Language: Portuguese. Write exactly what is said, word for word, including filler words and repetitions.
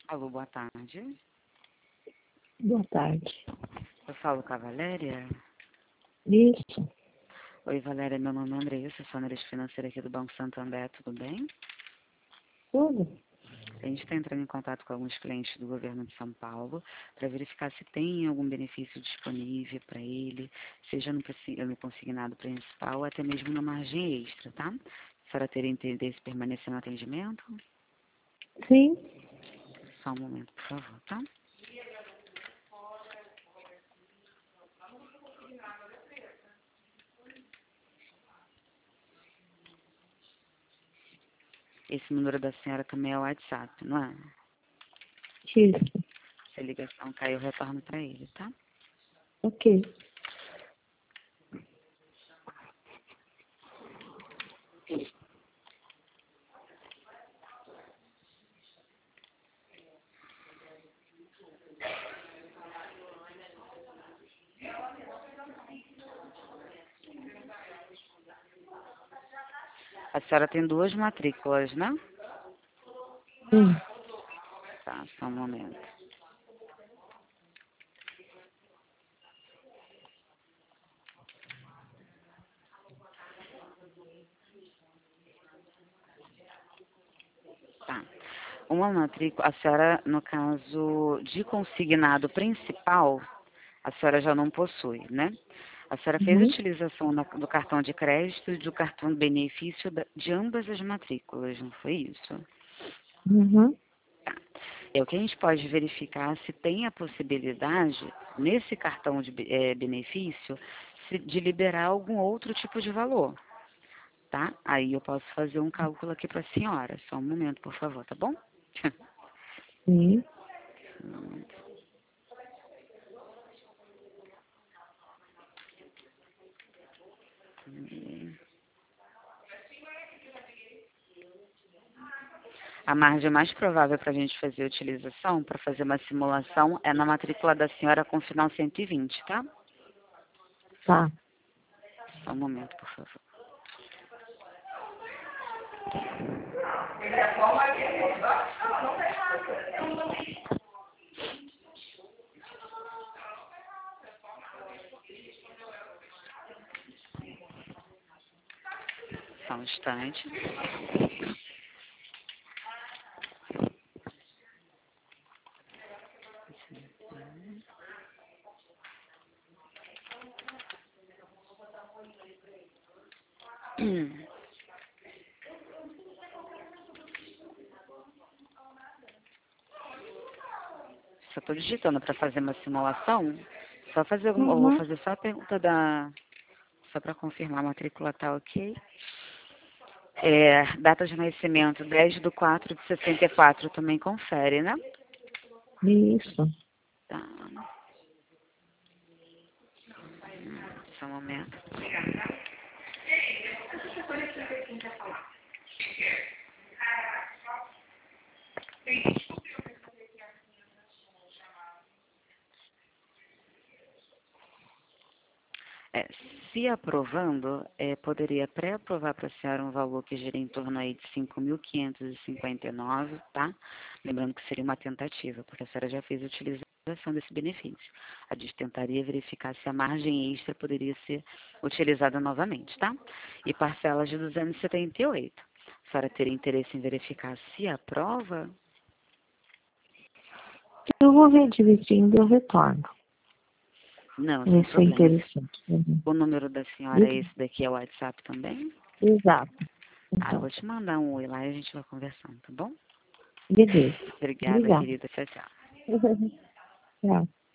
Alô, boa tarde. Boa tarde. Eu falo com a Valéria. Isso. Oi, Valéria, meu nome é Andressa, sou analista financeira aqui do Banco Santander, tudo bem? Tudo? A gente está entrando em contato com alguns clientes do governo de São Paulo para verificar se tem algum benefício disponível para ele, seja no, no consignado principal ou até mesmo na margem extra, tá? A senhora teria interesse em permanecer no atendimento? Sim. Só um momento, por favor, tá? Esse número da senhora também é o WhatsApp, não é? Isso. Se a ligação cair, eu retorno para ele, tá? Ok. A senhora tem duas matrículas, né? Sim. Tá, só um momento. Tá. Uma matrícula, a senhora, no caso de consignado principal, a senhora já não possui, né? A senhora fez Uhum. utilização da- do cartão de crédito e do cartão de benefício da- de ambas as matrículas, não foi isso? Uhum. Tá. É o que a gente pode verificar se tem a possibilidade, nesse cartão de be- eh, benefício, se- de liberar algum outro tipo de valor, tá? Aí eu posso fazer um cálculo aqui para a senhora. Só um momento, por favor, tá bom? Sim. A margem mais provável para a gente fazer a utilização, para fazer uma simulação, é na matrícula da senhora com final cento e vinte, tá? Tá. Só um momento, por favor. Só um instante. Só estou digitando para fazer uma simulação. Só fazer, algum- eu vou Uhum. fazer só a pergunta da... Só para confirmar, a matrícula tá ok. É, data de nascimento, dez de quatro de sessenta e quatro, também confere, né? Isso. Tá. Só um momento. É, se aprovando, é, poderia pré-aprovar para a senhora um valor que gira em torno aí de cinco mil quinhentos e cinquenta e nove, tá? Lembrando que seria uma tentativa, porque a senhora já fez a utilização desse benefício. A gente tentaria verificar se a margem extra poderia ser utilizada novamente, tá? E parcelas de duzentos e setenta e oito. A senhora teria interesse em verificar se aprova? Eu vou ver direitinho e eu retorno. Não, sem Isso é problemas. interessante. Uhum. O número da senhora é Isso. esse daqui, é o WhatsApp também? Exato. Ah, eu Então, vou te mandar um oi lá e a gente vai conversando, tá bom? beleza. Obrigada, Obrigada. querida. Tchau, tchau. Tchau.